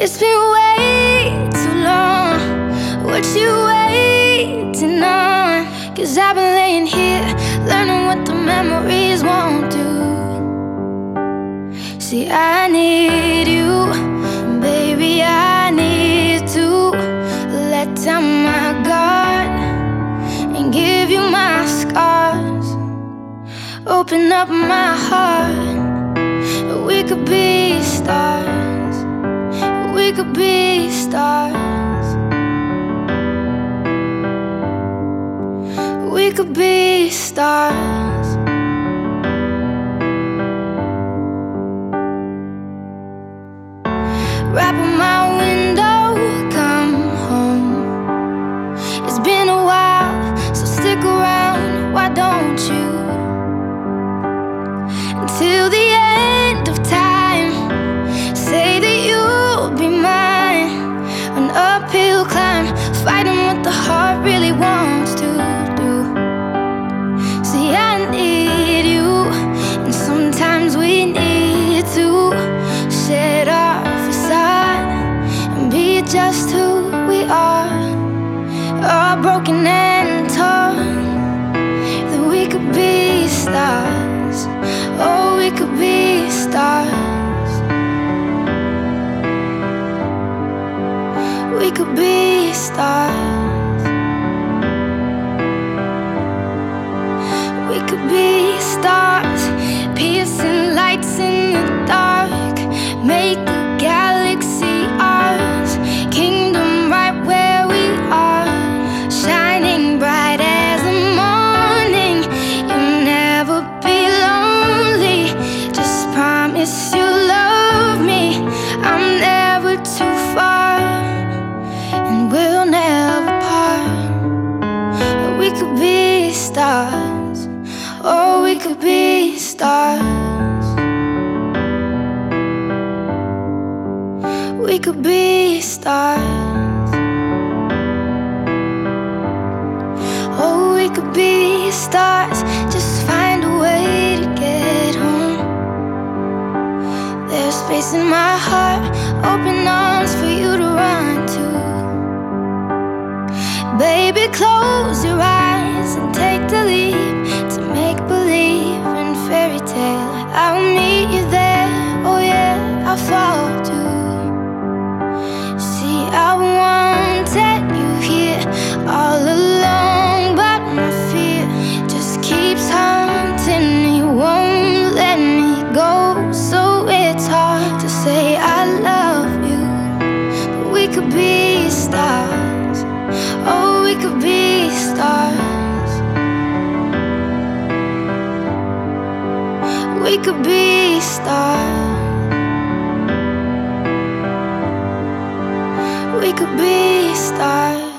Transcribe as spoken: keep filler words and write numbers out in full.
It's been way too long. What you waiting on? Cause I've been laying here, learning what the memories won't do. See, I need you, baby, I need to let down my guard and give you my scars. Open up my heart. We could be stars. We could be stars. We could be stars. Rap on my window, come home. It's been a while, so stick around, why don't you? Until the end of time, say that you'll be mine. An uphill climb, fighting what the heart really wants to do. See, I need you, and sometimes we need to shed our facade and be just who we are. All broken and torn, that we could be stars. Oh, we could be stars. We could be stars. We could be stars, piercing lights in the dark. Make the galaxy ours, kingdom right where we are, shining bright as the morning. You'll never be lonely, just promise you love me. I'm never too far, and we'll never part. We could be stars. Oh, we could be stars. We could be stars. Oh, we could be stars. Just find a way to get home. There's space in my heart, open arms for you to run to. Baby, close your eyes and take the leap to make believe in fairy tale. I'll meet you there, oh yeah, I'll fall too. See, I wanted you here all along, but my fear just keeps haunting me, won't let me go. So it's hard to say I love you, but we could be stars. Oh, we could be stars. We could be stars. We could be stars.